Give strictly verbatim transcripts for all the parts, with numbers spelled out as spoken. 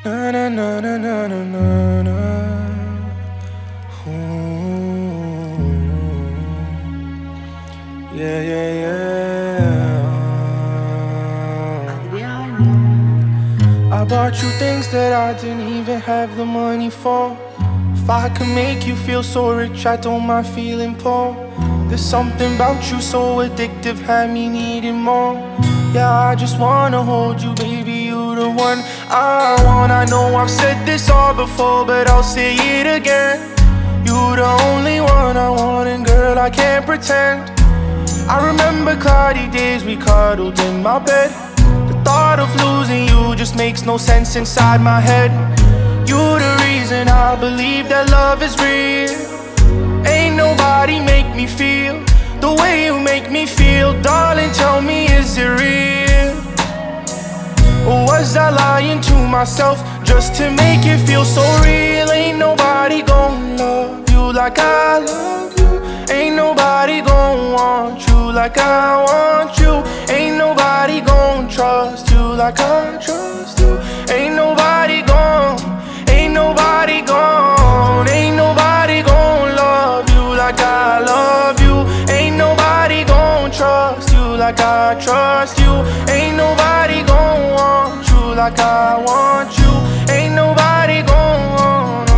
Na na na na na na na na. Ooh. Yeah, yeah, yeah. I bought you things that I didn't even have the money for. If I could make you feel so rich, I don't mind feeling poor. There's something about you so addictive, had me needing more. Yeah, I just wanna hold you, baby, you the one I want. I know I've said this all before, but I'll say it again. You the only one I want, and girl, I can't pretend. I remember cloudy days we cuddled in my bed. The thought of losing you just makes no sense inside my head. You the reason I believe that love is real. Ain't nobody make me feel the way you make me feel. Darling, tell me, is it real? Or was I lying to myself just to make it feel so real? Ain't nobody gon' love you like I love you. Ain't nobody gon' want you like I want you. Ain't nobody gon' trust you like I trust you. Ain't nobody gon', ain't nobody gon', ain't nobody gon' love you like I love you. Ain't nobody gon' trust you like I trust you. Ain't nobody gon' want you like I want you. Ain't nobody gon' want,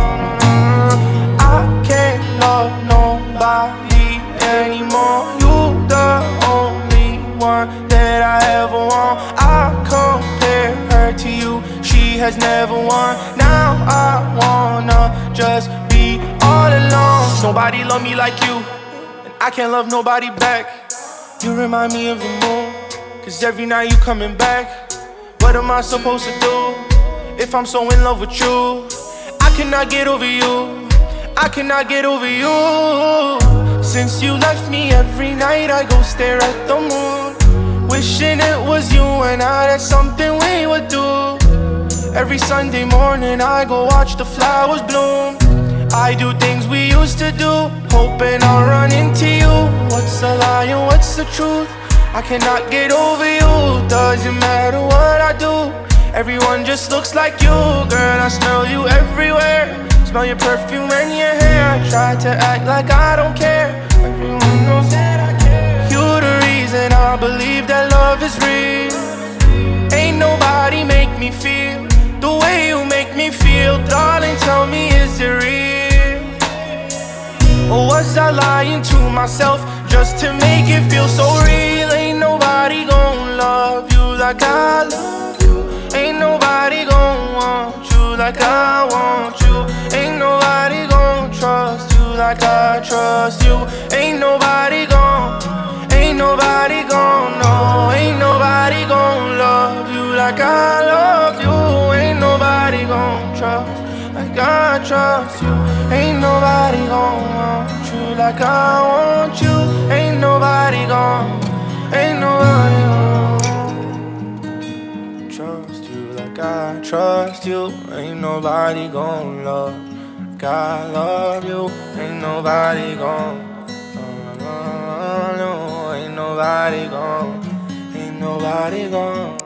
I can't love nobody anymore. You the only one that I ever want. I compare her to you, she has never won. Now I wanna just be all alone. Nobody love me like you, and I can't love nobody back. You remind me of the moon, cause every night you coming back. What am I supposed to do if I'm so in love with you? I cannot get over you, I cannot get over you. Since you left me, every night I go stare at the moon, wishing it was you and I, that's something we would do. Every Sunday morning I go watch the flowers bloom. I do things we used to do, hoping I'll run into you. What's a lie and what's the truth? I cannot get over you. Doesn't matter what I do, everyone just looks like you. Girl, I smell you everywhere, smell your perfume and your hair. I try to act like I don't care, everyone knows that I care. You the reason I believe that love is real. Ain't nobody make me feel the way you make me feel. Darling, tell me, is it real? Or was I lying to myself just to make it feel so real? Ain't nobody gon' love you like I love you. Ain't nobody gon' want you like I want you. Ain't nobody gon' trust you like I trust you. Ain't nobody gon', ain't nobody gon' know. Ain't nobody gon' love you like I love you. Ain't nobody gon' trust like I trust you. Ain't nobody gon' want you like I want you. Ain't nobody gon', ain't nobody gon' trust you like I trust you. Ain't nobody gon' love like I love you. Ain't nobody gon', no, no, no, ain't nobody gon', ain't nobody gon'.